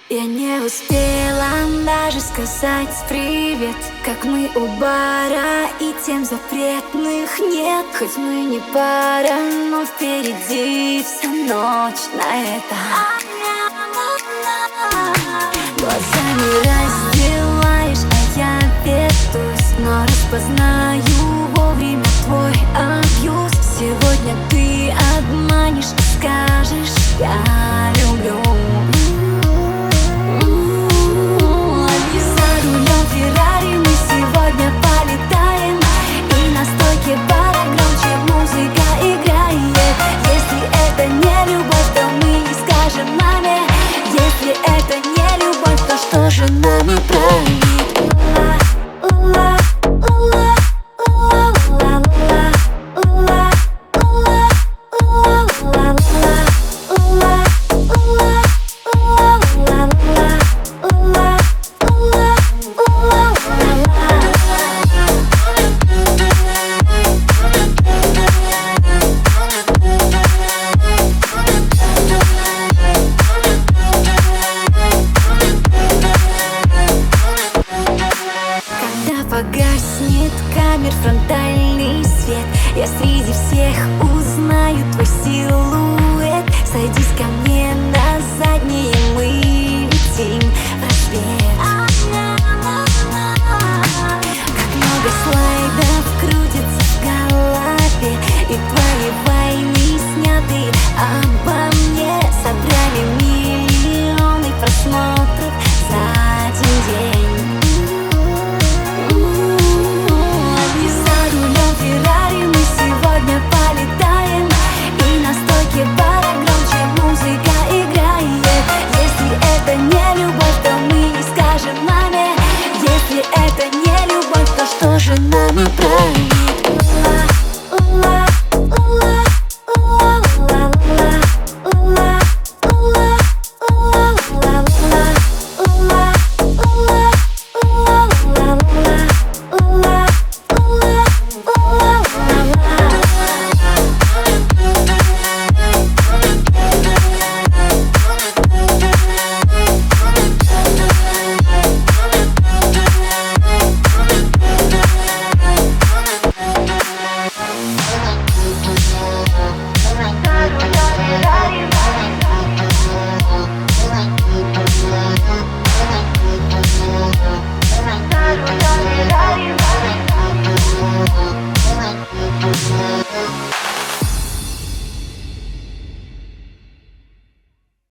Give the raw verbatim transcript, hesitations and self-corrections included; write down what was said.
Я не успела даже сказать привет, как мы у бара, и тем запретных нет. Хоть мы не пара, но впереди вся ночь на это. Глазами раздеваешь, а я ведусь, но распознаю вовремя твой абьюз. Сегодня ты обманешь и скажешь: я люблю. За рулем Феррари мы сегодня полетаем, и на стойке бара громче музыка играет. Если это не любовь, то мы не скажем маме. Если это не любовь, то что же нами правильно?